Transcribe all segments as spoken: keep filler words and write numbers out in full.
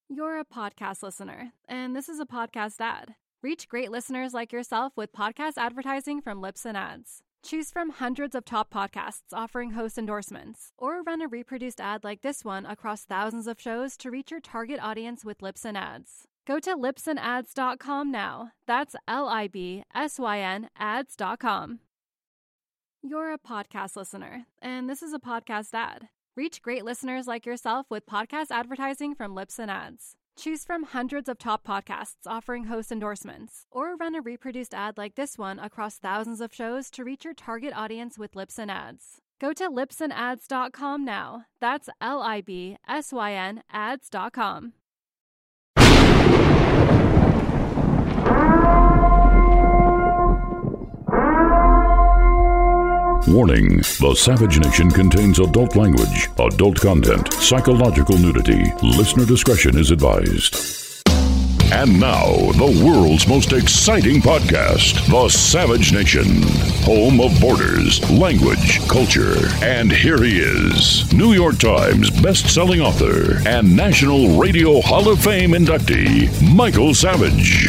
You're a podcast listener, and this is a podcast ad. Reach great listeners like yourself with podcast advertising from Libsyn Ads. Choose from hundreds of top podcasts offering host endorsements, or run a reproduced ad like this one across thousands of shows to reach your target audience with Libsyn Ads. Go to libsyn ads dot com now. That's L I B S Y N ads dot com. You're a podcast listener, and this is a podcast ad. Reach great listeners like yourself with podcast advertising from Libsyn Ads. Choose from hundreds of top podcasts offering host endorsements, or run a reproduced ad like this one across thousands of shows to reach your target audience with Libsyn Ads. Go to libsyn ads dot com now. That's L I B S Y N ads dot com. Warning, the Savage Nation contains adult language, adult content, psychological nudity. Listener discretion is advised. And now, the world's most exciting podcast, The Savage Nation. Home of borders, language, culture. And here he is, New York Times best-selling author and National Radio Hall of Fame inductee, Michael Savage.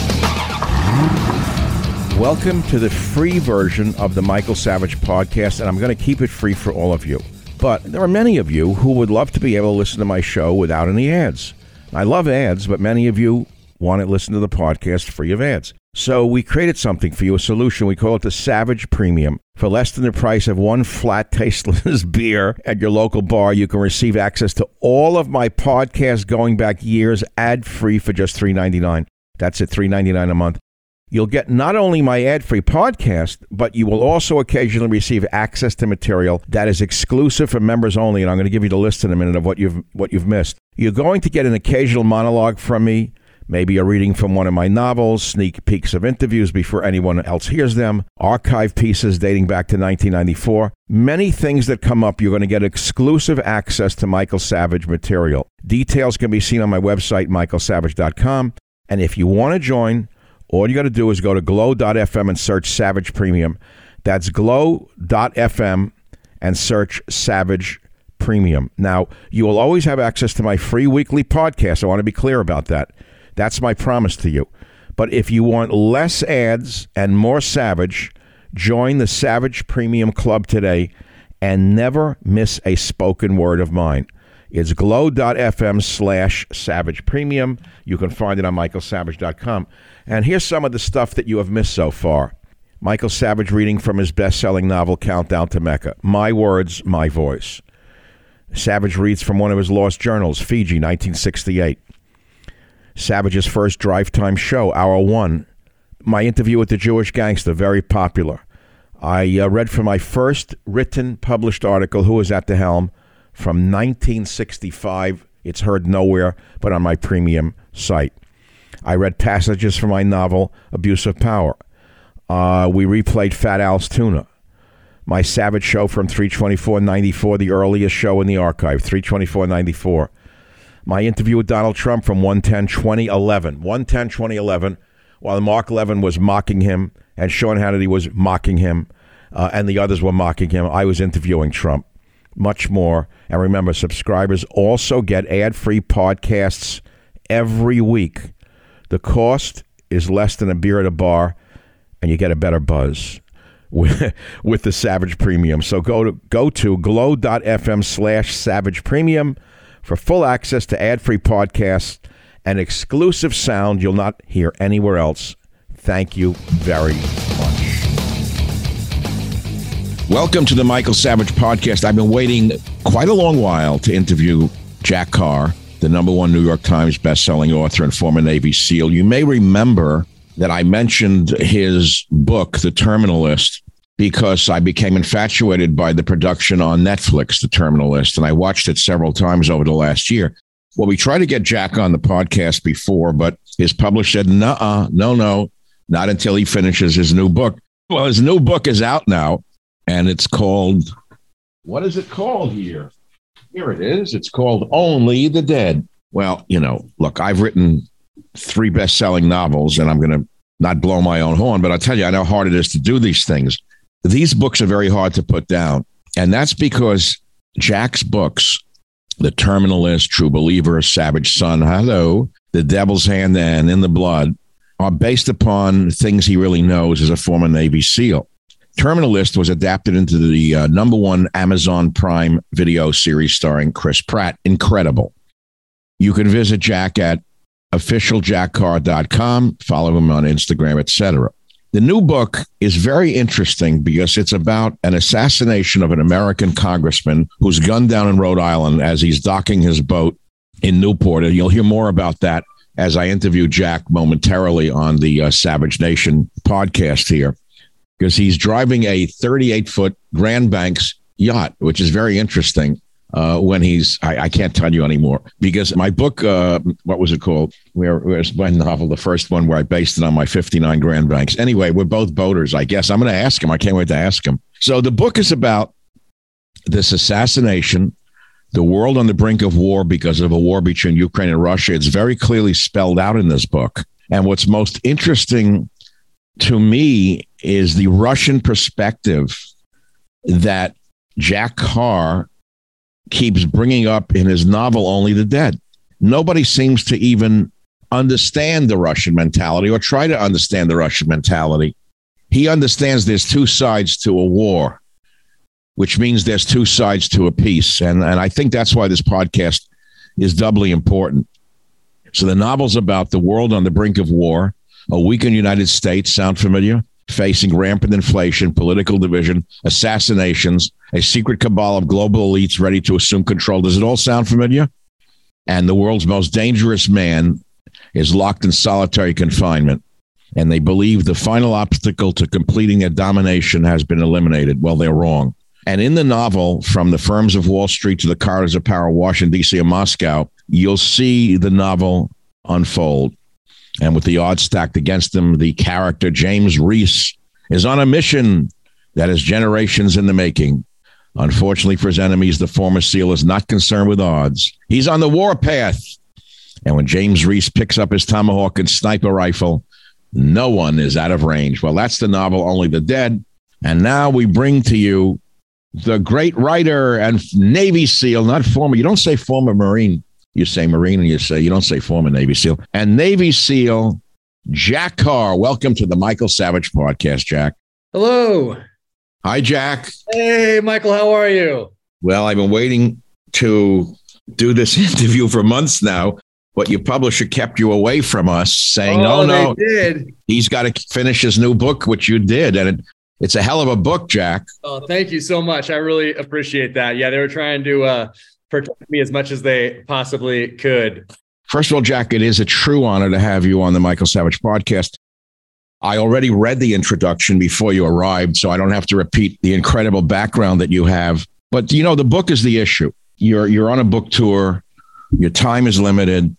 Welcome to the free version of the Michael Savage podcast, and I'm going to keep it free for all of you. But there are many of you who would love to be able to listen to my show without any ads. I love ads, but many of you want to listen to the podcast free of ads. So we created something for you, a solution. We call it the Savage Premium. For less than the price of one flat, tasteless beer at your local bar, you can receive access to all of my podcasts going back years, ad-free for just three dollars and ninety-nine cents. That's at three dollars and ninety-nine cents a month. You'll get not only my ad-free podcast, but you will also occasionally receive access to material that is exclusive for members only, and I'm going to give you the list in a minute of what you've what you've missed. You're going to get an occasional monologue from me, maybe a reading from one of my novels, sneak peeks of interviews before anyone else hears them, archive pieces dating back to nineteen ninety-four. Many things that come up, you're going to get exclusive access to Michael Savage material. Details can be seen on my website, michael savage dot com, and if you want to join, all you got to do is go to glow dot f m and search Savage Premium. That's glow dot f m and search Savage Premium. Now, you will always have access to my free weekly podcast. I want to be clear about that. That's my promise to you. But if you want less ads and more Savage, join the Savage Premium Club today and never miss a spoken word of mine. It's glow dot f m slash Savage Premium. You can find it on michael savage dot com. And here's some of the stuff that you have missed so far. Michael Savage reading from his best-selling novel, Countdown to Mecca. My words, my voice. Savage reads from one of his lost journals, Fiji, nineteen sixty-eight. Savage's first drive time show, Hour One. My interview with the Jewish gangster, very popular. I uh, read from my first written, published article, Who is at the Helm, from nineteen sixty-five. It's heard nowhere but on my premium site. I read passages from my novel, Abuse of Power. Uh, we replayed Fat Al's Tuna. My Savage show from three twenty-four ninety-four, the earliest show in the archive, three twenty-four ninety-four. My interview with Donald Trump from one ten twenty eleven. one ten twenty eleven, while Mark Levin was mocking him and Sean Hannity was mocking him uh, and the others were mocking him, I was interviewing Trump. Much more. And remember, subscribers also get ad-free podcasts every week. The cost is less than a beer at a bar, and you get a better buzz with, with the Savage Premium. So go to go to glow dot f m slash Savage Premium for full access to ad-free podcasts and exclusive sound you'll not hear anywhere else. Thank you very much. Welcome to the Michael Savage Podcast. I've been waiting quite a long while to interview Jack Carr, the number one New York Times bestselling author and former Navy SEAL. You may remember that I mentioned his book, The Terminal List, because I became infatuated by the production on Netflix, The Terminal List, and I watched it several times over the last year. Well, we tried to get Jack on the podcast before, but his publisher said, nuh-uh, no, no, not until he finishes his new book. Well, his new book is out now, and it's called, what is it called here? Here it is. It's called Only the Dead. Well, you know, look, I've written three best-selling novels, and I'm going to not blow my own horn, but I'll tell you, I know how hard it is to do these things. These books are very hard to put down, and that's because Jack's books The Terminalist, True Believer, Savage Son, Hello, The Devil's Hand, and In the Blood are based upon things he really knows as a former Navy SEAL. Terminalist was adapted into the uh, number one Amazon Prime Video series starring Chris Pratt. Incredible. You can visit Jack at official jack carr dot com, follow him on Instagram, et cetera. The new book is very interesting because it's about an assassination of an American congressman who's gunned down in Rhode Island as he's docking his boat in Newport. And you'll hear more about that as I interview Jack momentarily on the uh, Savage Nation podcast here, because he's driving a thirty-eight foot Grand Banks yacht, which is very interesting. Uh, when he's, I, I can't tell you anymore, because my book, uh, what was it called? Where, where's my novel, the first one where I based it on my fifty-nine Grand Banks. Anyway, we're both boaters, I guess. I'm going to ask him. I can't wait to ask him. So the book is about this assassination, the world on the brink of war because of a war between Ukraine and Russia. It's very clearly spelled out in this book. And what's most interesting to me is the Russian perspective that Jack Carr keeps bringing up in his novel, Only the Dead. Nobody seems to even understand the Russian mentality or try to understand the Russian mentality. He understands there's two sides to a war, which means there's two sides to a peace. And, and I think that's why this podcast is doubly important. So the novel's about the world on the brink of war, a weakened United States, sound familiar? Facing rampant inflation, political division, assassinations, a secret cabal of global elites ready to assume control. Does it all sound familiar? And the world's most dangerous man is locked in solitary confinement, and they believe the final obstacle to completing their domination has been eliminated. Well, they're wrong. And in the novel, from the firms of Wall Street to the corridors of power, Washington, D C, and Moscow, you'll see the novel unfold. And with the odds stacked against him, the character James Reese is on a mission that is generations in the making. Unfortunately for his enemies, the former SEAL is not concerned with odds. He's on the warpath. And when James Reese picks up his tomahawk and sniper rifle, no one is out of range. Well, that's the novel, Only the Dead. And now we bring to you the great writer and Navy SEAL, not former. You don't say former Marine. You say Marine, and you say, you don't say former Navy SEAL. And Navy SEAL Jack Carr. Welcome to the Michael Savage podcast, Jack. Hello. Hi, Jack. Hey, Michael, how are you? Well, I've been waiting to do this interview for months now, but your publisher kept you away from us, saying, oh, oh no, they did. He's got to finish his new book, which you did. And it, it's a hell of a book, Jack. Oh, thank you so much. I really appreciate that. Yeah, they were trying to uh, protect me as much as they possibly could. First of all, Jack, it is a true honor to have you on the Michael Savage podcast. I already read the introduction before you arrived, so I don't have to repeat the incredible background that you have. But, you know, the book is the issue. You're you're on a book tour. Your time is limited.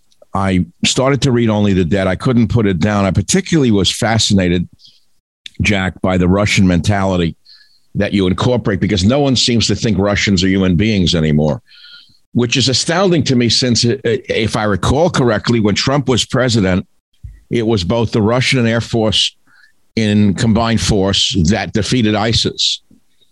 I started to read Only the Dead. I couldn't put it down. I particularly was fascinated, Jack, by the Russian mentality that you incorporate, because no one seems to think Russians are human beings anymore, which is astounding to me since, if I recall correctly, when Trump was president, it was both the Russian and Air Force in combined force that defeated ISIS.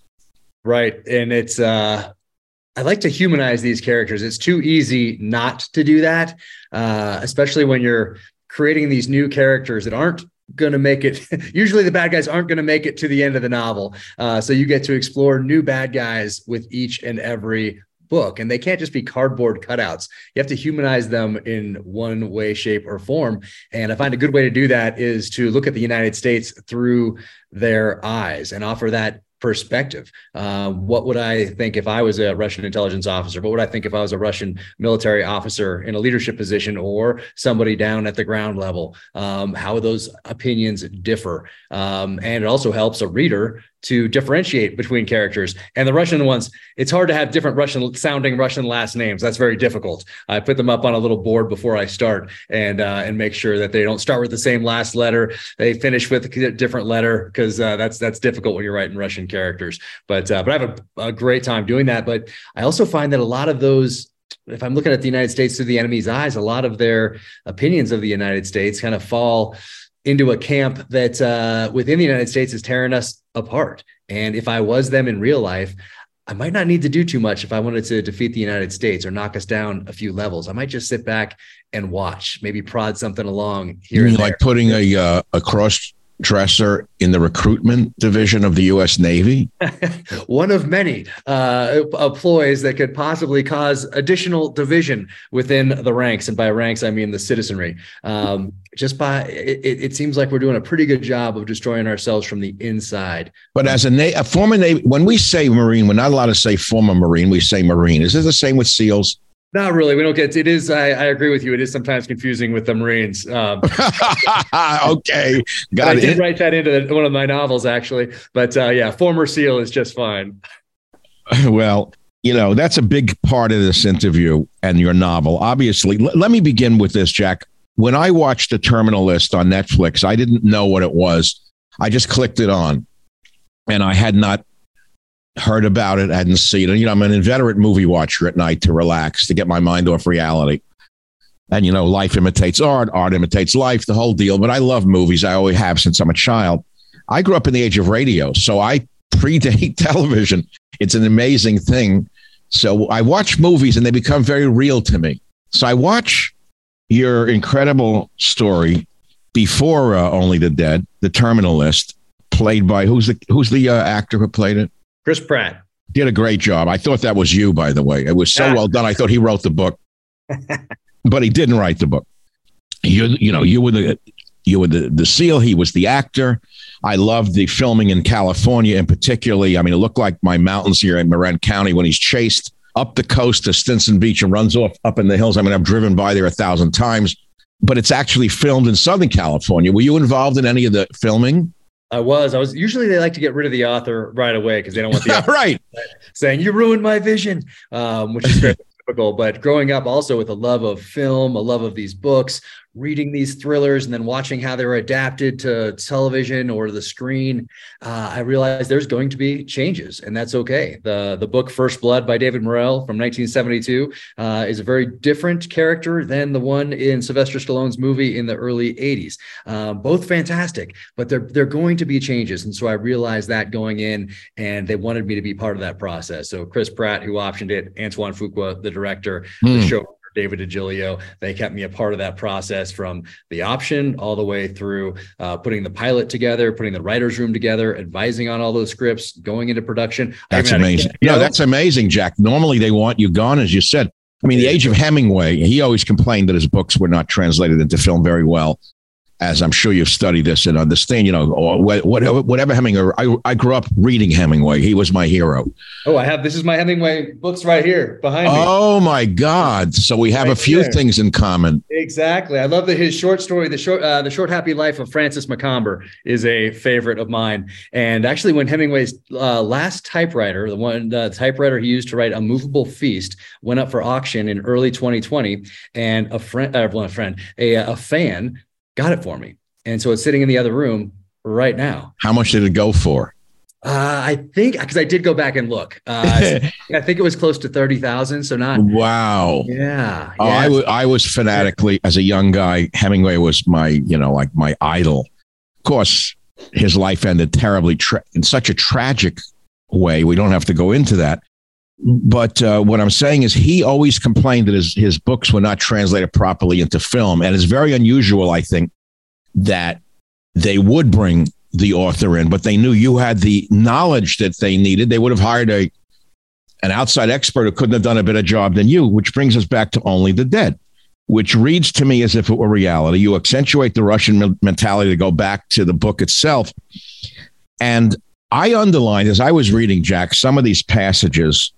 Right. And it's, uh, I like to humanize these characters. It's too easy not to do that, uh, especially when you're creating these new characters that aren't going to make it. Usually the bad guys aren't going to make it to the end of the novel. Uh, so you get to explore new bad guys with each and every book, and they can't just be cardboard cutouts. You have to humanize them in one way, shape, or form. And I find a good way to do that is to look at the United States through their eyes and offer that perspective. Uh, what would I think if I was a Russian intelligence officer? What would I think if I was a Russian military officer in a leadership position or somebody down at the ground level? Um, how those opinions differ. Um, and it also helps a reader to differentiate between characters. And the Russian ones, it's hard to have different Russian sounding Russian last names. That's very difficult. I put them up on a little board before I start and uh, and make sure that they don't start with the same last letter. They finish with a different letter, because uh, that's that's difficult when you're writing Russian characters. But uh, but I have a, a great time doing that. But I also find that a lot of those, if I'm looking at the United States through the enemy's eyes, a lot of their opinions of the United States kind of fall into a camp that uh, within the United States is tearing us apart. And if I was them in real life, I might not need to do too much if I wanted to defeat the United States or knock us down a few levels. I might just sit back and watch, maybe prod something along here. You mean and like there. putting a uh, a cross dresser in the recruitment division of the U S Navy? One of many uh, ploys that could possibly cause additional division within the ranks. And by ranks, I mean the citizenry. Um, just by it, it seems like we're doing a pretty good job of destroying ourselves from the inside. But as a, na- a former Navy, when we say Marine, we're not allowed to say former Marine. We say Marine. Is it the same with SEALs? Not really. We don't get it is. I, I agree with you. It is sometimes confusing with the Marines. Um, okay. Got I it. did write that into one of my novels, actually. But uh, yeah, former SEAL is just fine. Well, you know, that's a big part of this interview and your novel. Obviously, L- let me begin with this, Jack. When I watched The Terminal List on Netflix, I didn't know what it was. I just clicked it on and I had not heard about it, hadn't seen it. You know, I'm an inveterate movie watcher at night to relax, to get my mind off reality. And, you know, life imitates art, art imitates life, the whole deal. But I love movies. I always have since I'm a child. I grew up in the age of radio, so I predate television. It's an amazing thing. So I watch movies and they become very real to me. So I watch your incredible story before uh, Only the Dead, The Terminal List, played by, who's the, who's the uh, actor who played it? Chris Pratt. Did a great job. I thought that was you, by the way. It was so Ah. well done. I thought he wrote the book, but he didn't write the book. You, you know, you were the you were the, the SEAL. He was the actor. I loved the filming in California, and particularly, I mean, it looked like my mountains here in Marin County when he's chased up the coast to Stinson Beach and runs off up in the hills. I mean, I've driven by there a thousand times, but it's actually filmed in Southern California. Were you involved in any of the filming? I was. I was. Usually they like to get rid of the author right away because they don't want the author Right. saying, you ruined my vision, um, which is very typical. But growing up also with a love of film, a love of these books, reading these thrillers and then watching how they were adapted to television or the screen, uh, I realized there's going to be changes, and that's okay. The, the book First Blood by David Morrell from nineteen seventy-two uh, is a very different character than the one in Sylvester Stallone's movie in the early eighties. Uh, both fantastic, but they're, they're going to be changes. And so I realized that going in, and they wanted me to be part of that process. So Chris Pratt, who optioned it, Antoine Fuqua, the director, Hmm. the show, David DiGilio, they kept me a part of that process from the option all the way through uh, putting the pilot together, putting the writer's room together, advising on all those scripts, going into production. That's I mean, amazing. you No, know, that's amazing, Jack. Normally they want you gone, as you said. I mean, The Age of Hemingway, he always complained that his books were not translated into film very well, as I'm sure you've studied this and understand, you know, or whatever, whatever Hemingway. I, I grew up reading Hemingway. He was my hero. Oh, I have, this is my Hemingway books right here behind me. Oh my God. So we have Right a few there. things in common. Exactly. I love that his short story, the short, uh, the short happy life of Francis Macomber, is a favorite of mine. And actually, when Hemingway's uh, last typewriter, the one uh, typewriter he used to write A Movable Feast, went up for auction in early twenty twenty, and a friend, uh, well, a friend, a, a fan got it for me, and so it's sitting in the other room right now. How much did it go for? Uh, I think because I did go back and look. Uh, I think it was close to thirty thousand. So not. Wow. Yeah. Oh, yeah. I, w- I was fanatically, as a young guy, Hemingway was my, you know, like my idol. Of course, his life ended terribly tra- in such a tragic way. We don't have to go into that. But uh, what I'm saying is he always complained that his, his books were not translated properly into film. And it's very unusual, I think, that they would bring the author in, but they knew you had the knowledge that they needed. They would have hired a an outside expert who couldn't have done a better job than you, which brings us back to Only the Dead, which reads to me as if it were reality. You accentuate the Russian mentality to go back to the book itself. And I underlined, as I was reading, Jack, some of these passages,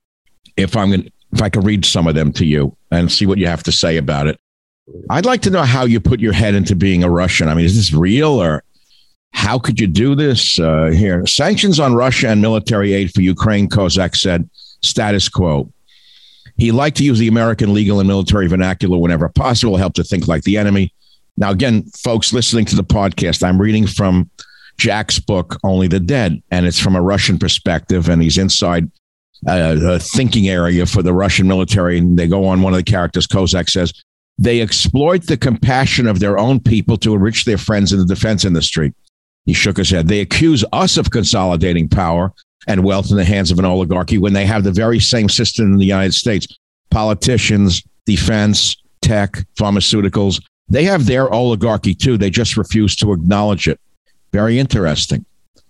if I'm going if I could read some of them to you and see what you have to say about it. I'd like to know how you put your head into being a Russian. I mean, is this real, or how could you do this? Uh, here, sanctions on Russia and military aid for Ukraine, Kozak said, status quo. He liked to use the American legal and military vernacular whenever possible, help to think like the enemy. Now, again, folks listening to the podcast, I'm reading from Jack's book, Only the Dead, and it's from a Russian perspective, and he's inside uh, a thinking area for the Russian military. And they go on, one of the characters, Kozak says, they exploit the compassion of their own people to enrich their friends in the defense industry. He shook his head. They accuse us of consolidating power and wealth in the hands of an oligarchy when they have the very same system in the United States. Politicians, defense, tech, pharmaceuticals, they have their oligarchy too. They just refuse to acknowledge it. Very interesting.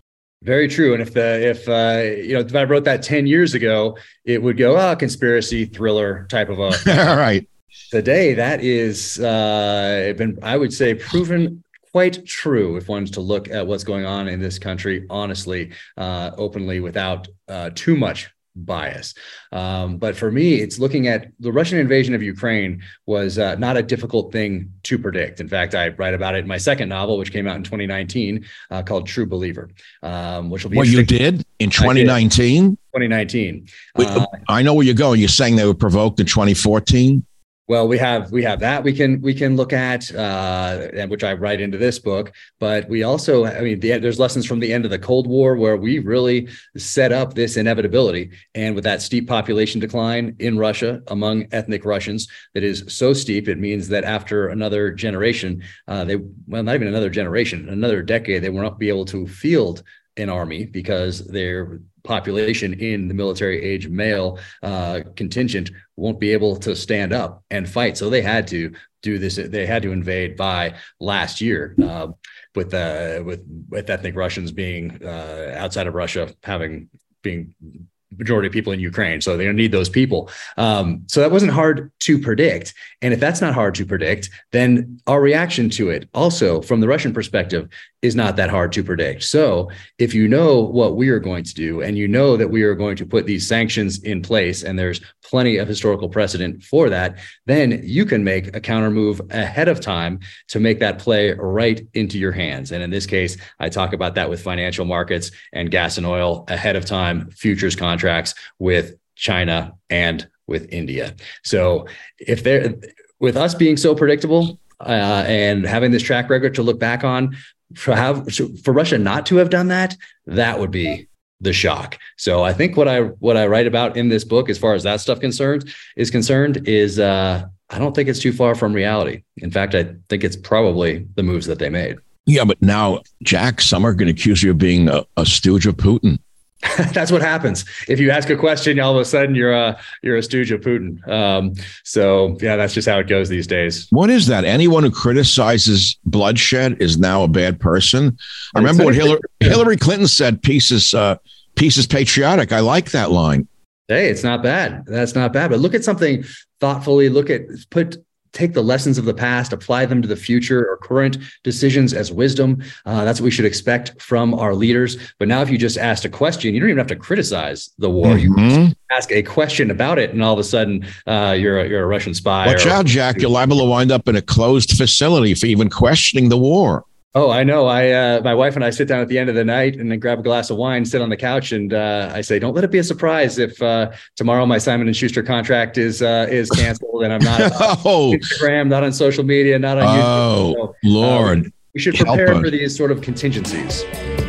Very true. And if the if uh, you know if I wrote that ten years ago, it would go, oh, conspiracy thriller type of a right. Today, that is uh, been, I would say, proven quite true if one's to look at what's going on in this country, honestly, uh, openly, without uh, too much bias. Um, but for me, it's looking at the Russian invasion of Ukraine was uh, not a difficult thing to predict. In fact, I write about it in my second novel, which came out in twenty nineteen, uh, called True Believer, um, which will be. Well, you did in twenty nineteen? twenty nineteen. Wait, uh, I know where you're going. You're saying they were provoked in twenty fourteen? Well, we have we have that we can we can look at, uh, which I write into this book. But we also, I mean, the, there's lessons from the end of the Cold War where we really set up this inevitability. And with that steep population decline in Russia among ethnic Russians, that is so steep, it means that after another generation, uh, they well, not even another generation, another decade, they won't be able to field an army because their population in the military age male uh, contingent won't be able to stand up and fight. So they had to do this. They had to invade by last year uh, with, uh, with, with ethnic Russians being uh, outside of Russia, having being majority of people in Ukraine. So they're going to need those people. Um, so that wasn't hard to predict. And if that's not hard to predict, then our reaction to it also from the Russian perspective is not that hard to predict. So if you know what we are going to do, and you know that we are going to put these sanctions in place, and there's plenty of historical precedent for that, then you can make a counter move ahead of time to make that play right into your hands. And in this case, I talk about that with financial markets and gas and oil ahead of time, futures contracts with China and with India. So if they're with us being so predictable uh, and having this track record to look back on, for have for Russia not to have done that, that would be the shock. So I think what I what I write about in this book, as far as that stuff concerned, is concerned, is uh, I don't think it's too far from reality. In fact, I think it's probably the moves that they made. Yeah, but now, Jack, some are going to accuse you of being a, a stooge of Putin. That's what happens if you ask a question. All of a sudden, you're a you're a stooge of Putin. Um, so yeah, that's just how it goes these days. What is that? Anyone who criticizes bloodshed is now a bad person. I remember what Hillary, Hillary Clinton said: "Peace is uh, peace is patriotic." I like that line. Hey, it's not bad. That's not bad. But look at something thoughtfully. Look at put. Take the lessons of the past, apply them to the future or current decisions as wisdom. Uh, that's what we should expect from our leaders. But now if you just asked a question, you don't even have to criticize the war. Mm-hmm. You just ask a question about it, and all of a sudden uh, you're, a, you're a Russian spy. Watch or, out, Jack. You're liable to wind up in a closed facility for even questioning the war. Oh, I know. I, uh, my wife and I sit down at the end of the night and then grab a glass of wine, sit on the couch, and uh, I say, "Don't let it be a surprise if uh, tomorrow my Simon and Schuster contract is uh, is canceled and I'm not on oh. Instagram, not on social media, not on oh, YouTube." Oh, so, Lord! Um, we should prepare for these sort of contingencies.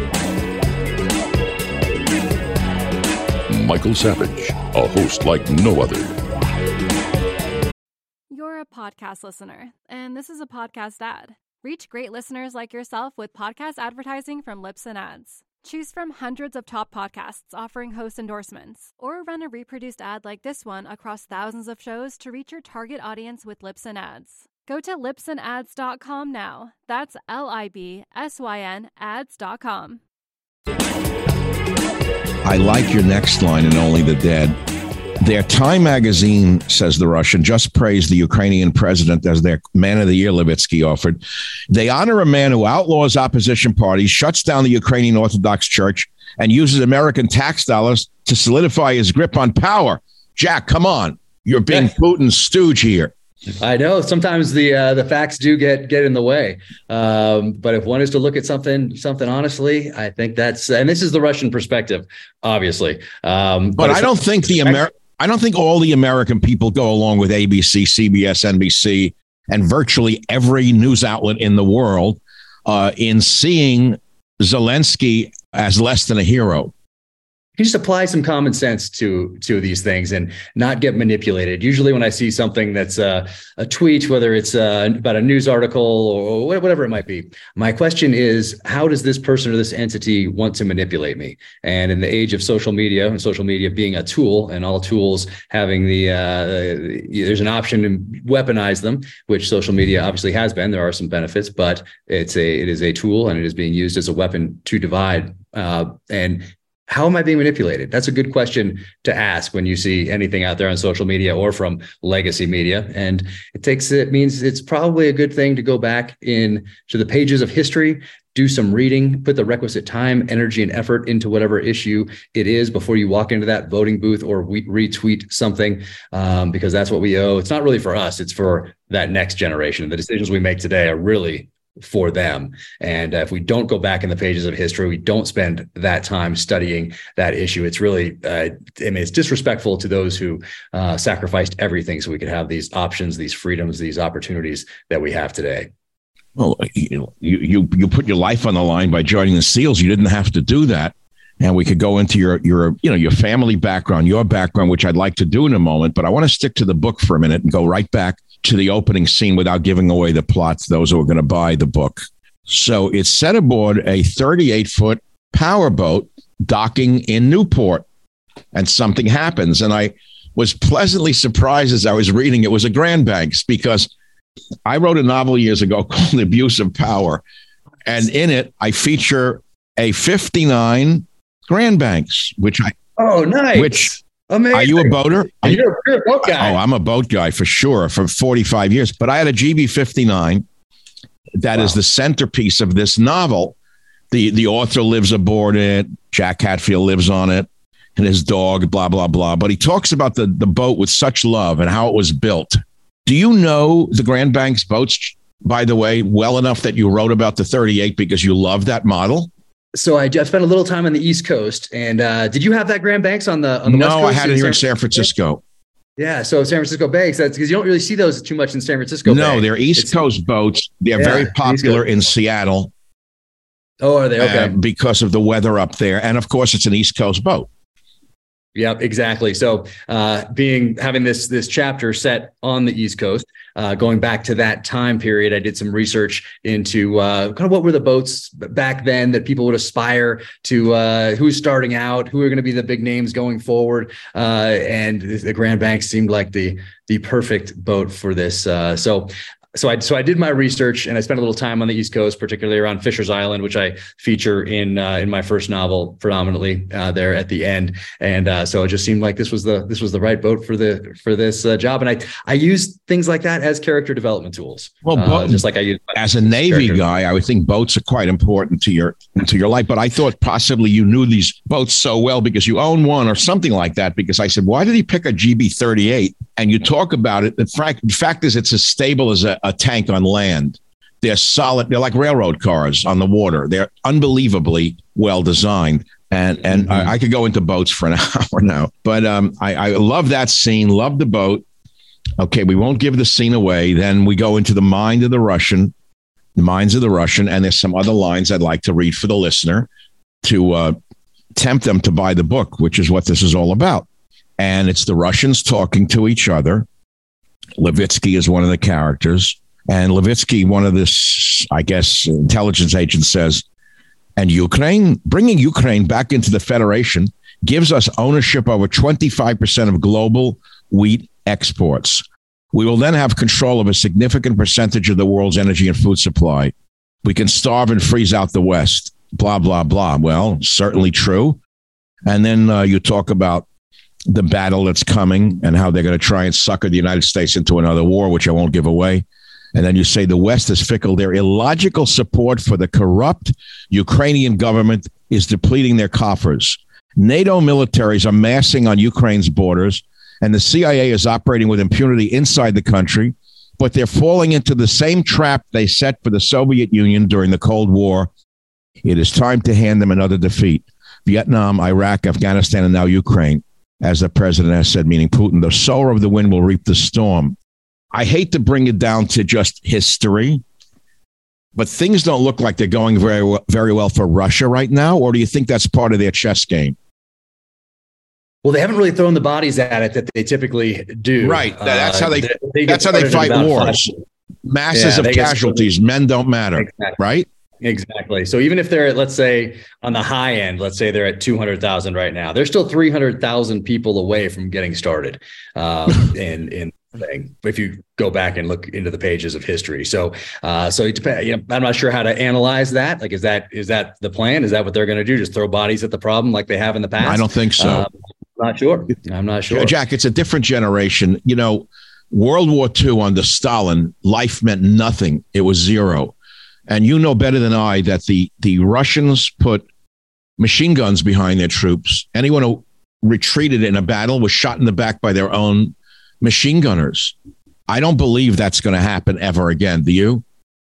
Michael Savage, a host like no other. You're a podcast listener, and this is a podcast ad. Reach great listeners like yourself with podcast advertising from Libsyn Ads. Choose from hundreds of top podcasts offering host endorsements, or run a reproduced ad like this one across thousands of shows to reach your target audience with Libsyn Ads. Go to libsyn ads dot com now. That's L I B S Y N ads dot com. I like your next line in Only the Dead. Their Time magazine, says the Russian, just praised the Ukrainian president as their man of the year, Levitsky offered. They honor a man who outlaws opposition parties, shuts down the Ukrainian Orthodox Church, and uses American tax dollars to solidify his grip on power. Jack, come on. You're being Putin's stooge here. I know sometimes the uh, the facts do get get in the way, um, but if one is to look at something something honestly, I think that's, and this is the Russian perspective, obviously. Um, but, but I don't think the Amer- I don't think all the American people go along with A B C, C B S, N B C, and virtually every news outlet in the world uh, in seeing Zelensky as less than a hero. you just apply some common sense to to these things and not get manipulated. Usually when I see something that's uh, a tweet, whether it's uh, about a news article or whatever it might be, my question is, how does this person or this entity want to manipulate me? And in the age of social media, and social media being a tool, and all tools having the, uh, there's an option to weaponize them, which social media obviously has been. There are some benefits, but it's a it is a tool, and it is being used as a weapon to divide. Uh, and How am I being manipulated? That's a good question to ask when you see anything out there on social media or from legacy media. And it takes, it means it's probably a good thing to go back in to the pages of history, do some reading, put the requisite time, energy, and effort into whatever issue it is before you walk into that voting booth or we retweet something, um, because that's what we owe. It's not really for us, it's for that next generation. The decisions we make today are really for them. And uh, if we don't go back in the pages of history, we don't spend that time studying that issue, it's really, uh, I mean, it's disrespectful to those who uh, sacrificed everything so we could have these options, these freedoms, these opportunities that we have today. Well, you, you, you put your life on the line by joining the SEALs. You didn't have to do that. And we could go into your, your, you know, your family background, your background, which I'd like to do in a moment, but I want to stick to the book for a minute and go right back to the opening scene without giving away the plot to those who are going to buy the book. So it's set aboard a thirty-eight foot powerboat docking in Newport, and something happens. And I was pleasantly surprised as I was reading. It was a Grand Banks, because I wrote a novel years ago called The Abuse of Power. And in it, I feature a fifty-nine Grand Banks, which I, oh, nice. Which, amazing. Are you a boater? Are you, you're a boat guy. Oh, I'm a boat guy for sure, for forty-five years. But I had a G B fifty-nine that wow. is the centerpiece of this novel. The the author lives aboard it. Jack Hatfield lives on it, and his dog, blah, blah, blah. But he talks about the, the boat with such love and how it was built. Do you know the Grand Banks boats, by the way, well enough that you wrote about the thirty-eight because you love that model? So I just spent a little time on the East Coast, and uh, did you have that Grand Banks on the on the no, West Coast? No, I had it here in San Francisco. Yeah, so San Francisco Banks. That's because you don't really see those too much in San Francisco. No, Bay. they're East it's, Coast boats. They're yeah, very popular in Seattle. Oh, are they? Okay, uh, because of the weather up there, and of course, it's an East Coast boat. Yep, exactly. So uh, being having this this chapter set on the East Coast, uh, going back to that time period, I did some research into uh, kind of what were the boats back then that people would aspire to, uh, who's starting out, who are going to be the big names going forward. Uh, and the Grand Banks seemed like the the perfect boat for this. Uh, so So I so I did my research, and I spent a little time on the East Coast, particularly around Fisher's Island, which I feature in uh, in my first novel predominantly uh, there at the end. And uh, so it just seemed like this was the this was the right boat for the for this uh, job. And I I use things like that as character development tools. Well, uh, just like I use as a Navy guy, I would think boats are quite important to your to your life. But I thought possibly you knew these boats so well because you own one or something like that. Because I said, why did he pick a G B thirty-eight? And you talk about it. The fact, the fact is, it's as stable as a, a tank on land. They're solid. They're like railroad cars on the water. They're unbelievably well designed. And and mm-hmm. I, I could go into boats for an hour now. But um, I, I love that scene. Love the boat. Okay, we won't give the scene away. Then we go into the mind of the Russian, the minds of the Russian. And there's some other lines I'd like to read for the listener to uh, tempt them to buy the book, which is what this is all about. And it's the Russians talking to each other. Levitsky is one of the characters. And Levitsky, one of this, I guess, intelligence agents says, and Ukraine, bringing Ukraine back into the Federation gives us ownership over twenty-five percent of global wheat exports. We will then have control of a significant percentage of the world's energy and food supply. We can starve and freeze out the West, blah, blah, blah. Well, certainly true. And then uh, you talk about the battle that's coming and how they're going to try and sucker the United States into another war, which I won't give away. And then you say the West is fickle. Their illogical support for the corrupt Ukrainian government is depleting their coffers. NATO militaries are massing on Ukraine's borders, and the C I A is operating with impunity inside the country, but they're falling into the same trap they set for the Soviet Union during the Cold War. It is time to hand them another defeat. Vietnam, Iraq, Afghanistan, and now Ukraine. As the president has said, meaning Putin, the sower of the wind will reap the storm. I hate to bring it down to just history, but things don't look like they're going very well, very well for Russia right now. Or do you think that's part of their chess game? Well, they haven't really thrown the bodies at it that they typically do. Right. That's uh, how they, they, they that's how they fight wars. Five. Masses yeah, of casualties. Men don't matter. Exactly. Right. Exactly. So even if they're at, let's say on the high end, let's say they're at two hundred thousand right now, they're still three hundred thousand people away from getting started. Um, in, in thing, if you go back and look into the pages of history. So, uh, so it depends, you know, I'm not sure how to analyze that. Like, is that, is that the plan? Is that what they're going to do? Just throw bodies at the problem like they have in the past? I don't think so. Um, I'm not sure. I'm not sure. Jack, it's a different generation. You know, World War Two under Stalin, life meant nothing. It was zero. And you know better than I that the, the Russians put machine guns behind their troops. Anyone who retreated in a battle was shot in the back by their own machine gunners. I don't believe that's going to happen ever again. Do you?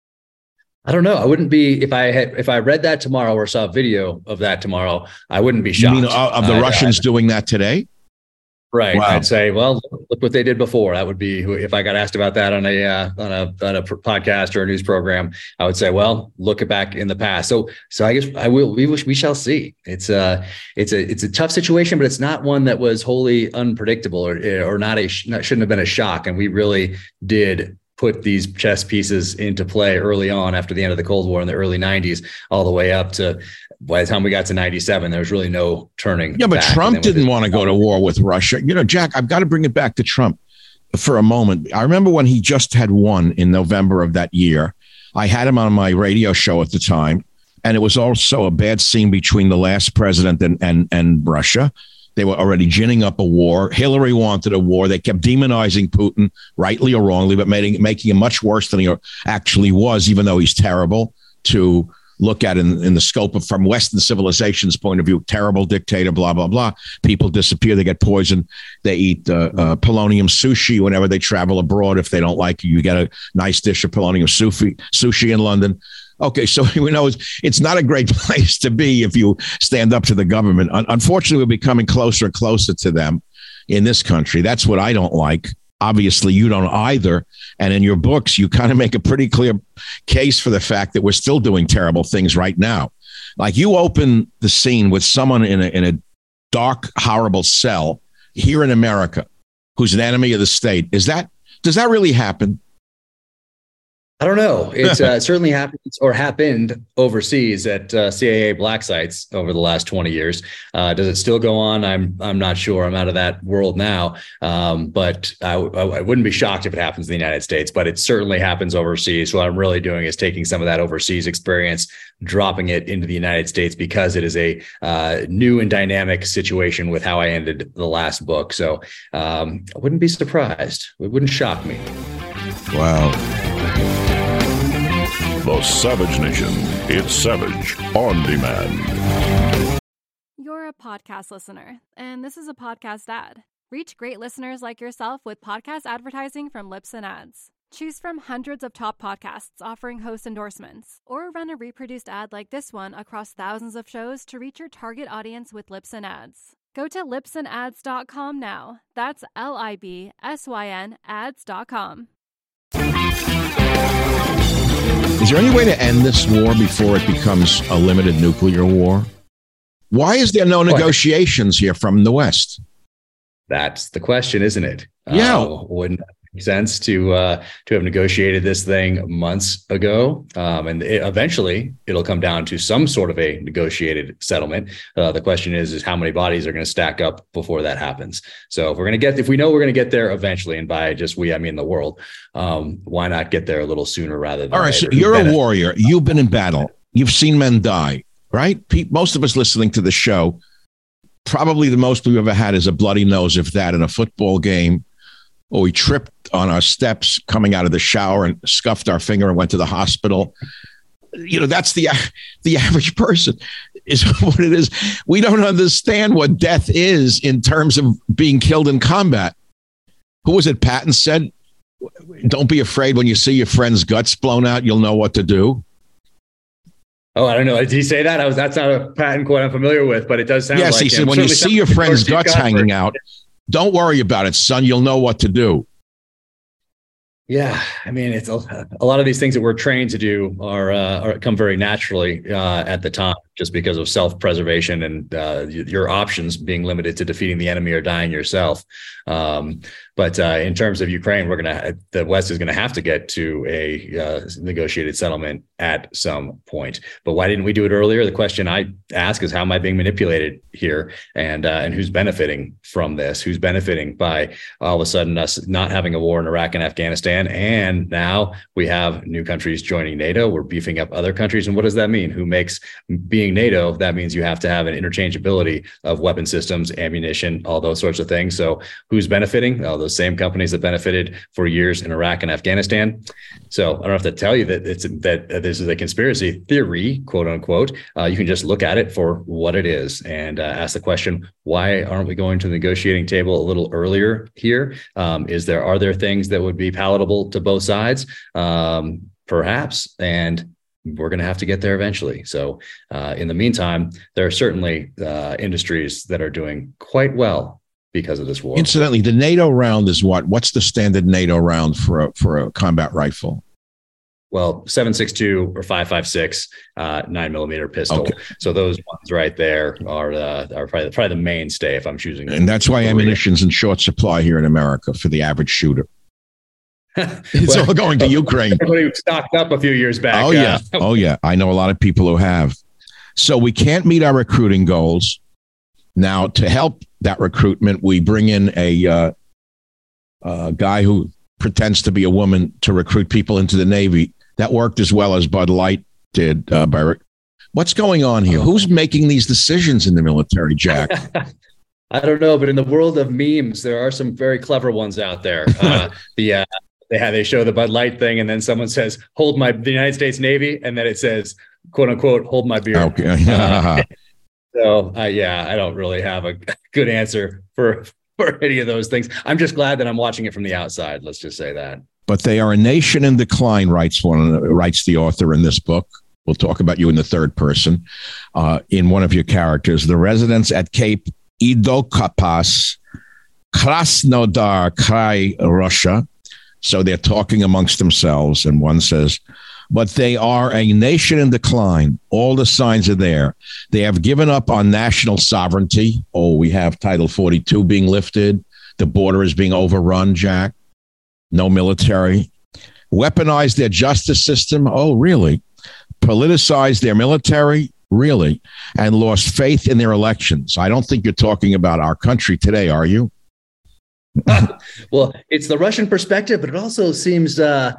I don't know. I wouldn't be, if I had, if I read that tomorrow or saw a video of that tomorrow, I wouldn't be shocked. You mean of the uh, Russians I, doing that today? Right. Wow. I'd say, well, look what they did before. That would be, if I got asked about that on a, uh, on a, on a podcast or a news program, I would say, well, look back in the past. So, so I guess I will, we wish we shall see. It's a, it's a, it's a tough situation, but it's not one that was wholly unpredictable or, or not a, not, shouldn't have been a shock. And we really did put these chess pieces into play early on after the end of the Cold War in the early nineties, all the way up to, by the time we got to ninety-seven, there was really no turning. Yeah, but back. Trump didn't want to go to war with Russia. You know, Jack, I've got to bring it back to Trump for a moment. I remember when he just had won in November of that year. I had him on my radio show at the time, and it was also a bad scene between the last president and and, and Russia. They were already ginning up a war. Hillary wanted a war. They kept demonizing Putin, rightly or wrongly, but making, making him much worse than he actually was, even though he's terrible to look at in, in the scope of, from Western civilization's point of view, terrible dictator, blah, blah, blah. People disappear. They get poisoned. They eat uh, uh, polonium sushi whenever they travel abroad. If they don't like you, you get a nice dish of polonium sushi, sushi in London. Okay, so we know it's, it's not a great place to be if you stand up to the government. Un- unfortunately, we're becoming closer and closer to them in this country. That's what I don't like. Obviously, you don't either. And in your books, you kind of make a pretty clear case for the fact that we're still doing terrible things right now. Like, you open the scene with someone in a, in a dark, horrible cell here in America who's an enemy of the state. Is that, does that really happen? I don't know. It uh, certainly happens or happened overseas at uh, C I A black sites over the last twenty years. Uh, does it still go on? I'm I'm not sure. I'm out of that world now. Um, but I, I wouldn't be shocked if it happens in the United States, but it certainly happens overseas. So what I'm really doing is taking some of that overseas experience, dropping it into the United States, because it is a uh, new and dynamic situation with how I ended the last book. So um, I wouldn't be surprised. It wouldn't shock me. Wow. The Savage Nation. It's Savage on Demand. You're a podcast listener, and this is a podcast ad. Reach great listeners like yourself with podcast advertising from Libsyn Ads. Choose from hundreds of top podcasts offering host endorsements, or run a reproduced ad like this one across thousands of shows to reach your target audience with Libsyn Ads. Go to libsyn ads dot com now. That's L I B S Y N ads dot com. Is there any way to end this war before it becomes a limited nuclear war? Why is there no negotiations here from the West? That's the question, isn't it? Yeah. Uh, wouldn't it make sense to uh, to have negotiated this thing months ago? Um, and it, eventually it'll come down to some sort of a negotiated settlement. Uh, the question is, is how many bodies are going to stack up before that happens? So if we're going to get, if we know we're going to get there eventually, and by just we, I mean the world, um, why not get there a little sooner rather than All right, later? So you're a warrior. You've been in battle. You've seen men die, right? Most of us listening to the show, probably the most we've ever had is a bloody nose, if that, in a football game, or we tripped on our steps coming out of the shower and scuffed our finger and went to the hospital. You know, that's the the average person is what it is. We don't understand what death is in terms of being killed in combat. Who was it? Patton said, don't be afraid when you see your friend's guts blown out, you'll know what to do. Oh, I don't know. Did he say that? I was, that's not a Patton quote I'm familiar with, but it does sound yes, like Yes, he him. said, when you see your friend's guts hanging out, don't worry about it, son. You'll know what to do. Yeah, I mean, it's a, a lot of these things that we're trained to do are, uh, are come very naturally uh, at the time, just because of self-preservation and uh, your options being limited to defeating the enemy or dying yourself. Um, but uh, in terms of Ukraine, we're gonna the West is going to have to get to a uh, negotiated settlement at some point. But why didn't we do it earlier? The question I ask is, how am I being manipulated here, and uh, and who's benefiting from this? Who's benefiting by all of a sudden us not having a war in Iraq and Afghanistan? And now we have new countries joining NATO. We're beefing up other countries. And what does that mean? Who makes being NATO? That means you have to have an interchangeability of weapon systems, ammunition, all those sorts of things. So who's benefiting? Oh, those same companies that benefited for years in Iraq and Afghanistan. So I don't have to tell you that it's that this is a conspiracy theory, quote unquote. Uh, you can just look at it for what it is and uh, ask the question, why aren't we going to the negotiating table a little earlier here? Um, is there, are there things that would be palatable to both sides? Um, perhaps. And we're going to have to get there eventually. So uh, in the meantime, there are certainly uh, industries that are doing quite well because of this war. Incidentally, the NATO round is what? What's the standard NATO round for a, for a combat rifle? Well, seven six two or five five six uh, nine millimeter pistol. Okay. So those ones right there are uh, are probably, probably the mainstay if I'm choosing. And that's why ammunition's in short supply here in America for the average shooter. It's well, all going to Ukraine. Everybody stocked up a few years back. Oh, yeah. Uh, oh, yeah. I know a lot of people who have. So we can't meet our recruiting goals. Now, to help that recruitment, we bring in a uh, uh, guy who pretends to be a woman to recruit people into the Navy. That worked as well as Bud Light did, uh, Barrett. What's going on here? Who's making these decisions in the military, Jack? I don't know, but in the world of memes, there are some very clever ones out there. Uh, the uh, they have they show the Bud Light thing, and then someone says, "Hold my the United States Navy," and then it says, "quote unquote," "Hold my beer." Okay. uh, so uh, yeah, I don't really have a good answer for for any of those things. I'm just glad that I'm watching it from the outside. Let's just say that. But they are a nation in decline, writes one writes the author in this book. We'll talk about you in the third person. Uh, in one of your characters, the residents at Cape Idokapas, Krasnodar Krai, Russia. So they're talking amongst themselves, and one says, but they are a nation in decline. All the signs are there. They have given up on national sovereignty. Oh, we have Title forty-two being lifted. The border is being overrun, Jack. No military. Weaponized their justice system. Oh, really? Politicized their military. Really? And lost faith in their elections. I don't think you're talking about our country today, are you? Well, it's the Russian perspective, but it also seems uh,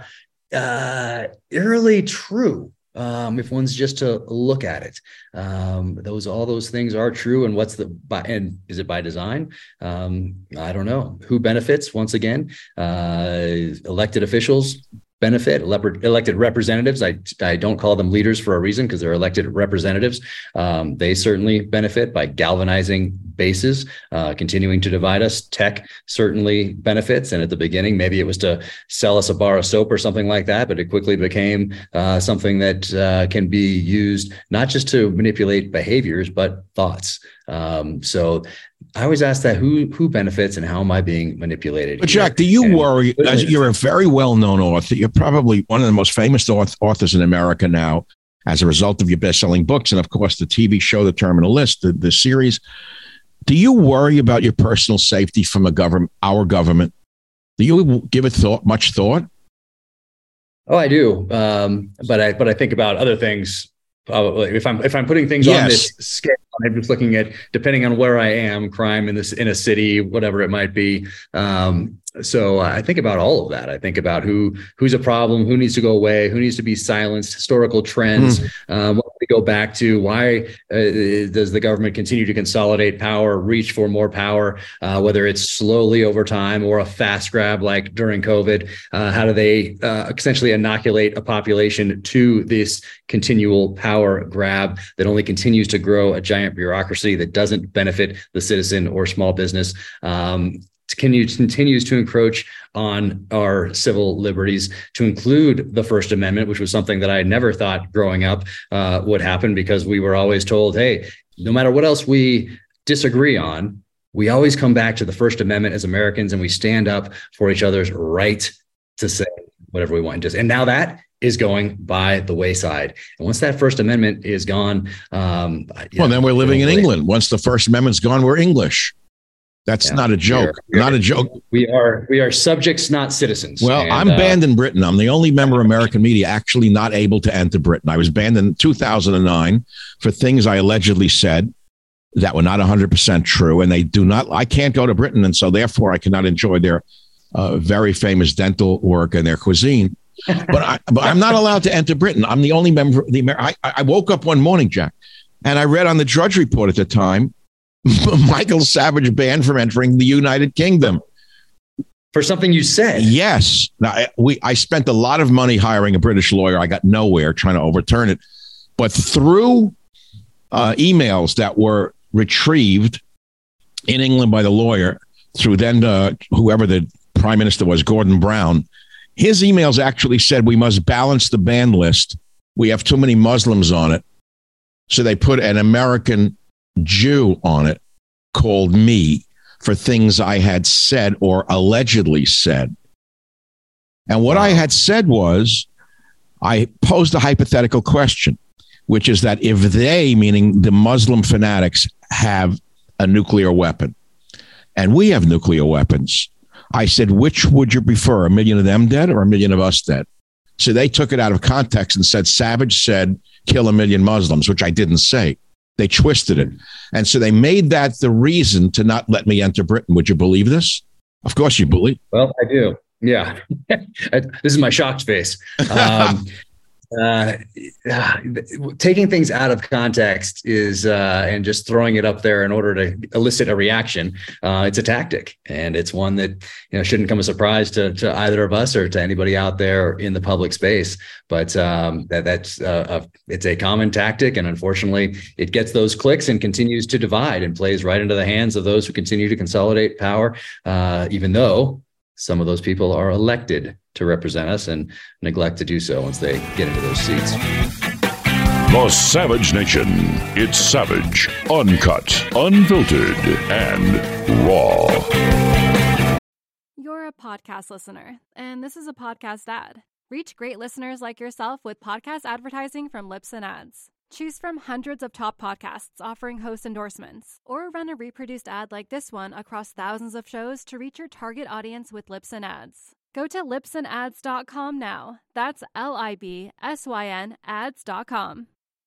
uh, eerily true. Um, if one's just to look at it, um, those all those things are true. And what's the by, and is it by design? Um, I don't know. Who benefits? Once again, uh, elected officials benefit. Elected representatives. I I don't call them leaders for a reason, because they're elected representatives. Um, they certainly benefit by galvanizing bases, uh, continuing to divide us. Tech certainly benefits. And at the beginning, maybe it was to sell us a bar of soap or something like that, but it quickly became uh, something that uh, can be used not just to manipulate behaviors, but thoughts. Um, so I always ask that, who who benefits and how am I being manipulated? But Jack, do you and worry, as you're a very well-known author, you're probably one of the most famous authors in America now as a result of your best-selling books and, of course, the T V show, The Terminal List, the, the series. Do you worry about your personal safety from a government, our government? Do you give it thought, much thought? Oh, I do. Um, but I but I think about other things. Probably, if I'm if I'm putting things yes. on this scale, I'm just looking at, depending on where I am, crime in this in a city, whatever it might be. Um, so I think about all of that. I think about who who's a problem, who needs to go away, who needs to be silenced, historical trends. Mm. Um, what we go back to, why uh, does the government continue to consolidate power, reach for more power, uh, whether it's slowly over time or a fast grab like during COVID? Uh, how do they uh, essentially inoculate a population to this continual power grab that only continues to grow a giant bureaucracy that doesn't benefit the citizen or small business? Um, continues to encroach on our civil liberties, to include the First Amendment, which was something that I never thought growing up uh, would happen, because we were always told, hey, no matter what else we disagree on, we always come back to the First Amendment as Americans, and we stand up for each other's right to say whatever we want. And just and now that is going by the wayside. And once that First Amendment is gone, um, well, know, then we're living in England. Once the First Amendment's gone, we're English. That's yeah, not a joke. We are, not a joke. We are we are subjects, not citizens. Well, and, I'm uh, banned in Britain. I'm the only member of American media actually not able to enter Britain. I was banned in two thousand nine for things I allegedly said that were not one hundred percent true, and they do not. I can't go to Britain, and so therefore I cannot enjoy their uh, very famous dental work and their cuisine. but I, but I'm not allowed to enter Britain. I'm the only member of the Amer- I, I woke up one morning, Jack, and I read on the Drudge Report at the time, Michael Savage banned from entering the United Kingdom. For something you said. Yes. Now, I, we, I spent a lot of money hiring a British lawyer. I got nowhere trying to overturn it. But through uh, emails that were retrieved in England by the lawyer, through then uh, whoever the prime minister was, Gordon Brown, his emails actually said we must balance the ban list. We have too many Muslims on it. So they put an American Jew on it called me for things I had said or allegedly said. And what wow. I had said was, I posed a hypothetical question, which is that if they, meaning the Muslim fanatics, have a nuclear weapon and we have nuclear weapons, I said, which would you prefer, a million of them dead or a million of us dead? So they took it out of context and said, Savage said, kill a million Muslims, which I didn't say. They twisted it. And so they made that the reason to not let me enter Britain. Would you believe this? Of course you believe. Well, I do. Yeah. This is my shocked face. Um, uh, taking things out of context is, uh, and just throwing it up there in order to elicit a reaction. Uh, it's a tactic, and it's one that, you know, shouldn't come as a surprise to, to either of us or to anybody out there in the public space. But um, that that's, uh, a, it's a common tactic. And unfortunately it gets those clicks and continues to divide and plays right into the hands of those who continue to consolidate power, uh, even though some of those people are elected to represent us and neglect to do so once they get into those seats. The Savage Nation. It's savage, uncut, unfiltered, and raw. You're a podcast listener, and this is a podcast ad. Reach great listeners like yourself with podcast advertising from Libsyn Ads. Choose from hundreds of top podcasts offering host endorsements, or run a reproduced ad like this one across thousands of shows to reach your target audience with Libsyn Ads. Go to libsyn ads dot com now. That's L I B S Y N ads dot com.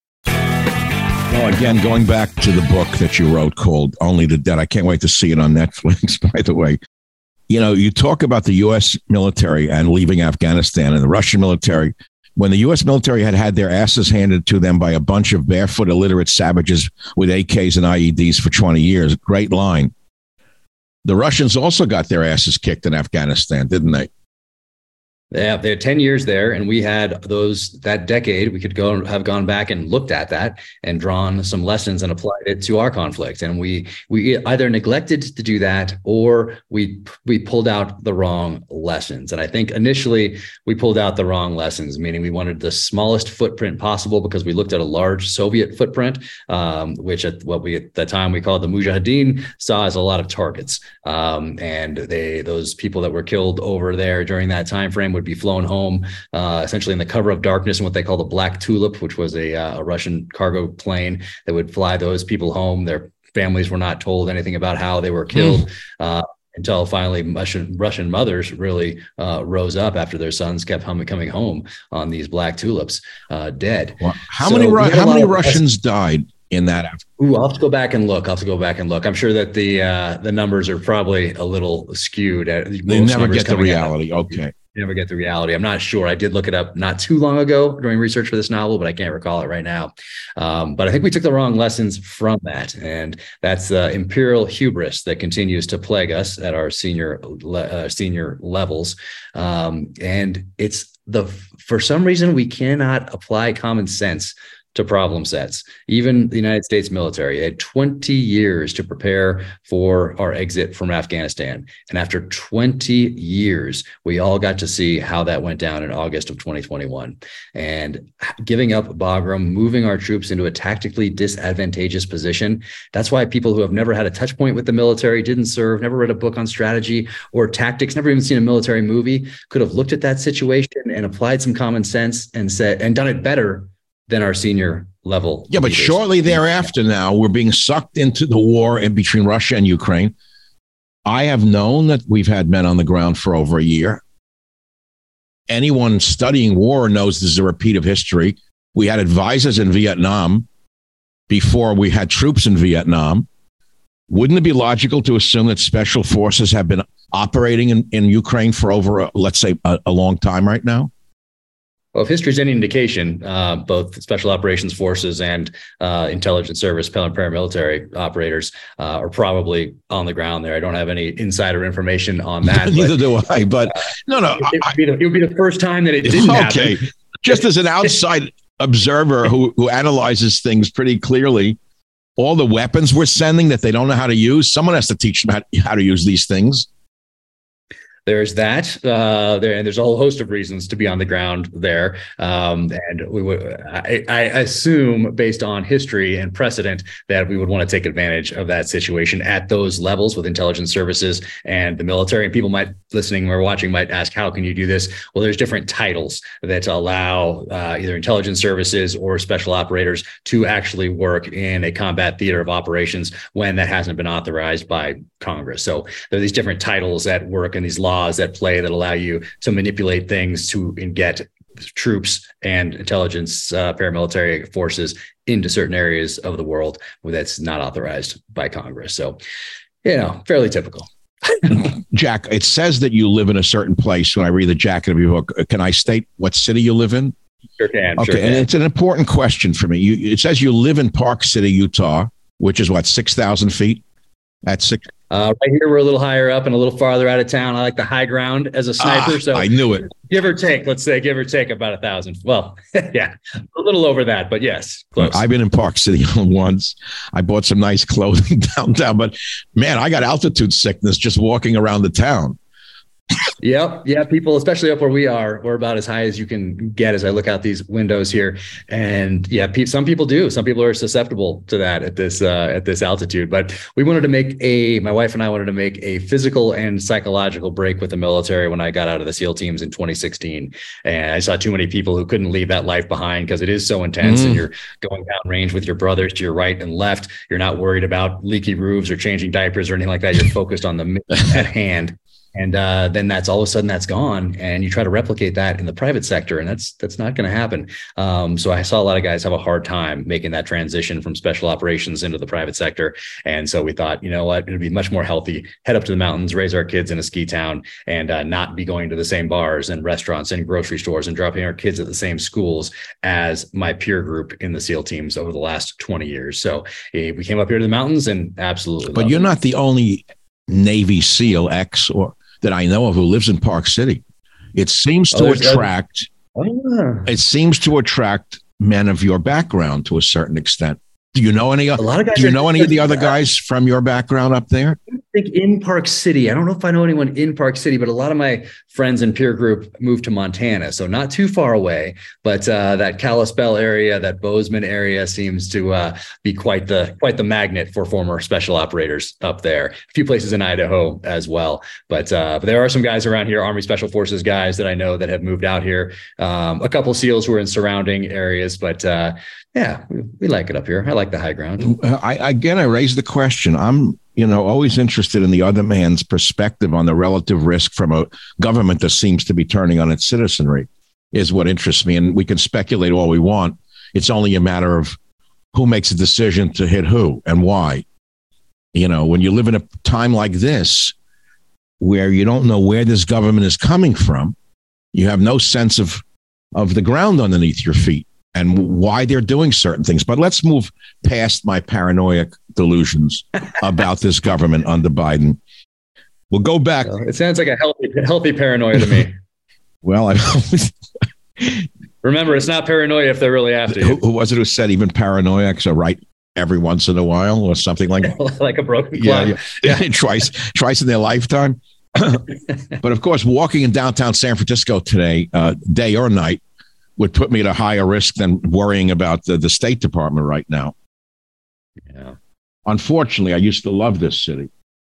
Well, again, going back to the book that you wrote called Only the Dead. I can't wait to see it on Netflix, by the way. You know, you talk about the U S military and leaving Afghanistan and the Russian military. When the U S military had had their asses handed to them by a bunch of barefoot illiterate savages with A Ks and I E Ds for twenty years, great line. The Russians also got their asses kicked in Afghanistan, didn't they? Yeah, they had ten years there, and we had those that decade. We could go have gone back and looked at that and drawn some lessons and applied it to our conflict. And we we either neglected to do that, or we we pulled out the wrong lessons. And I think initially we pulled out the wrong lessons, meaning we wanted the smallest footprint possible because we looked at a large Soviet footprint, um, which at what we at the time we called the Mujahideen, saw as a lot of targets. Um, and they those people that were killed over there during that time frame would be flown home uh, essentially in the cover of darkness in what they call the Black Tulip, which was a, uh, a Russian cargo plane that would fly those people home. Their families were not told anything about how they were killed mm. uh, until finally Russian, Russian mothers really uh, rose up after their sons kept hum- coming home on these Black Tulips, uh, dead. Well, how so many Ru- how many Russians died in that? Ooh, I'll have to go back and look. I'll have to go back and look. I'm sure that the uh, the numbers are probably a little skewed. They never get the reality. Out. Okay. Never get the reality. I'm not sure. I did look it up not too long ago during research for this novel, but I can't recall it right now. Um, but I think we took the wrong lessons from that. And that's the uh, imperial hubris that continues to plague us at our senior uh, senior levels. Um, and it's the, for some reason, we cannot apply common sense to problem sets. Even the United States military had twenty years to prepare for our exit from Afghanistan. And after twenty years, we all got to see how that went down in August of twenty twenty-one. And giving up Bagram, moving our troops into a tactically disadvantageous position. That's why people who have never had a touch point with the military, didn't serve, never read a book on strategy or tactics, never even seen a military movie, could have looked at that situation and applied some common sense and said, and done it better than our senior level. Yeah, but leaders. Shortly thereafter now, we're being sucked into the war in between Russia and Ukraine. I have known that we've had men on the ground for over a year. Anyone studying war knows this is a repeat of history. We had advisors in Vietnam before we had troops in Vietnam. Wouldn't it be logical to assume that special forces have been operating in, in Ukraine for over, a, let's say, a, a long time right now? Well, if history is any indication, uh, both special operations forces and uh, intelligence service, paramilitary operators uh, are probably on the ground there. I don't have any insider information on that. Neither but, do I. But uh, no, no, it, it, would be the, it would be the first time that it didn't okay. happen. Just as an outside observer who who analyzes things pretty clearly, all the weapons we're sending that they don't know how to use, someone has to teach them how, how to use these things. There's that uh, there, and there's a whole host of reasons to be on the ground there. Um, and we would, I, I assume, based on history and precedent, that we would want to take advantage of that situation at those levels with intelligence services and the military. And people might listening or watching might ask, how can you do this? Well, there's different titles that allow uh, either intelligence services or special operators to actually work in a combat theater of operations when that hasn't been authorized by Congress. So there are these different titles that work and these laws at play that allow you to manipulate things to get troops and intelligence uh, paramilitary forces into certain areas of the world where that's not authorized by Congress. So, you know, fairly typical. Jack, it says that you live in a certain place. When I read the jacket of your book, can I state what city you live in? Sure can. Okay, sure can. And it's an important question for me. You, it says you live in Park City, Utah, which is what, six thousand feet? At six. Uh, right here, we're a little higher up and a little farther out of town. I like the high ground as a sniper. Ah, so I knew it. Give or take, let's say, give or take about a thousand. Well, yeah, a little over that, but yes, close. I've been in Park City once. I bought some nice clothing downtown, but man, I got altitude sickness just walking around the town. Yep. Yeah. People, especially up where we are, we're about as high as you can get as I look out these windows here. And yeah, pe- some people do. Some people are susceptible to that at this, uh, at this altitude. But we wanted to make a, my wife and I wanted to make a physical and psychological break with the military when I got out of the SEAL teams in twenty sixteen. And I saw too many people who couldn't leave that life behind because it is so intense mm. and you're going down range with your brothers to your right and left. You're not worried about leaky roofs or changing diapers or anything like that. You're focused on the mission at hand. And uh, then that's all of a sudden that's gone, and you try to replicate that in the private sector, and that's that's not going to happen. Um, so I saw a lot of guys have a hard time making that transition from special operations into the private sector. And so we thought, you know what, it'd be much more healthy, head up to the mountains, raise our kids in a ski town, and uh, not be going to the same bars and restaurants and grocery stores and dropping our kids at the same schools as my peer group in the SEAL teams over the last twenty years. So eh, we came up here to the mountains and absolutely. But you're it. not the only Navy SEAL ex or that I know of who lives in Park City. It seems to oh, attract, oh. it seems to attract men of your background to a certain extent. Do you know any? A lot of guys do you know any of the other guys from your background up there? I think in Park City. I don't know if I know anyone in Park City, but a lot of my friends and peer group moved to Montana, so not too far away. But uh, that Kalispell area, that Bozeman area, seems to uh, be quite the quite the magnet for former special operators up there. A few places in Idaho as well. But uh, but there are some guys around here, Army Special Forces guys that I know that have moved out here. Um, a couple SEALs who are in surrounding areas, but. Uh, Yeah, we, we like it up here. I like the high ground. I, again, I raise the question. I'm, you know, always interested in the other man's perspective on the relative risk from a government that seems to be turning on its citizenry is what interests me. And we can speculate all we want. It's only a matter of who makes a decision to hit who and why. You know, when you live in a time like this, where you don't know where this government is coming from, you have no sense of, of the ground underneath your feet and why they're doing certain things. But let's move past my paranoid delusions about this government under Biden. We'll go back. Well, it sounds like a healthy, healthy paranoia to me. Well, I, Remember, it's not paranoia if they're really after you. Who, who was it who said even paranoiacs are right every once in a while or something like that? Like a broken clock. Yeah, yeah. yeah. twice, twice in their lifetime. But of course, walking in downtown San Francisco today, uh, day or night, would put me at a higher risk than worrying about the, the State Department right now. Yeah. Unfortunately, I used to love this city.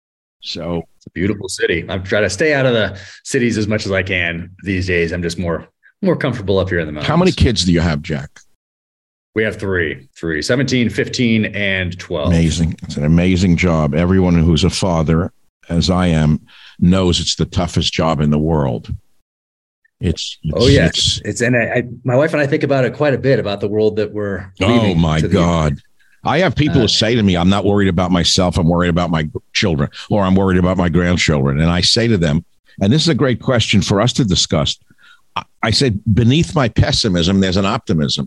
So it's a beautiful city. I'm trying to stay out of the cities as much as I can these days. I'm just more more comfortable up here in the mountains. How many kids do you have, Jack? We have three, three, seventeen, fifteen, and twelve. Amazing. It's an amazing job. Everyone who's a father, as I am, knows it's the toughest job in the world. It's, it's oh yes, it's, it's and I, I, my wife and I think about it quite a bit about the world that we're. Oh my God. The, I have people uh, who say to me, I'm not worried about myself. I'm worried about my children, or I'm worried about my grandchildren. And I say to them, and this is a great question for us to discuss. I said, beneath my pessimism, there's an optimism.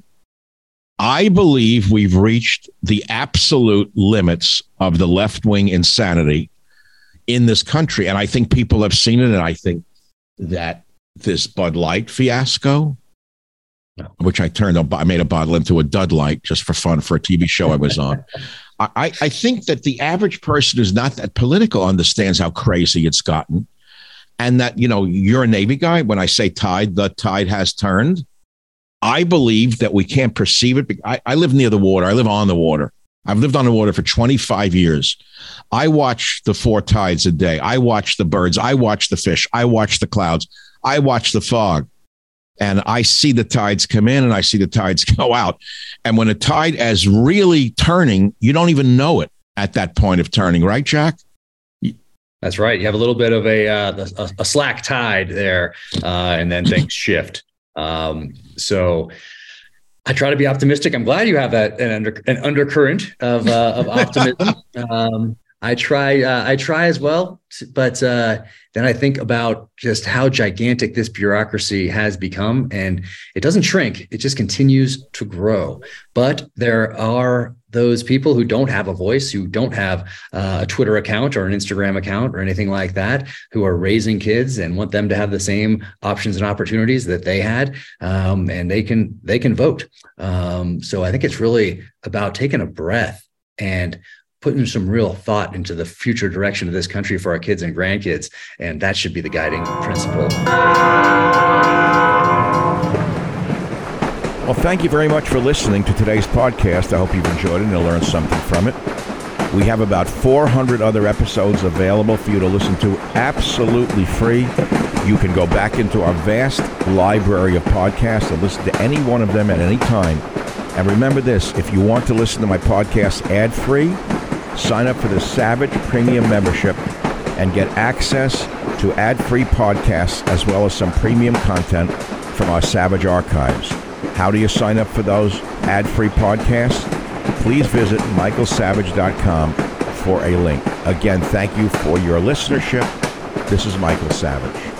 I believe we've reached the absolute limits of the left-wing insanity in this country. And I think people have seen it. And I think that this Bud Light fiasco, which I turned, I made a bottle into a Dud Light just for fun for a T V show I was on. I, I think that the average person who's not that political understands how crazy it's gotten. And that, you know, you're a Navy guy. When I say tide, the tide has turned. I believe that we can't perceive it. I, I live near the water. I live on the water. I've lived on the water for twenty-five years. I watch the four tides a day. I watch the birds. I watch the fish. I watch the clouds. I watch the fog. And I see the tides come in and I see the tides go out. And when a tide is really turning, you don't even know it at that point of turning. Right, Jack? That's right. You have a little bit of a uh, a, a slack tide there, uh, and then things shift. Um, so I try to be optimistic. I'm glad you have that an, under, an undercurrent of uh, of optimism. um, I try uh, I try as well, but uh, then I think about just how gigantic this bureaucracy has become, and it doesn't shrink; it just continues to grow. But there are those people who don't have a voice, who don't have uh, a Twitter account or an Instagram account or anything like that, who are raising kids and want them to have the same options and opportunities that they had, um, and they can they can vote. Um, so I think it's really about taking a breath and putting some real thought into the future direction of this country for our kids and grandkids. And that should be the guiding principle. Well, thank you very much for listening to today's podcast. I hope you've enjoyed it and learned something from it. We have about four hundred other episodes available for you to listen to absolutely free. You can go back into our vast library of podcasts and listen to any one of them at any time. And remember this, if you want to listen to my podcast ad-free, sign up for the Savage Premium membership and get access to ad-free podcasts as well as some premium content from our Savage archives. How do you sign up for those ad-free podcasts? Please visit michael savage dot com for a link. Again, thank you for your listenership. This is Michael Savage.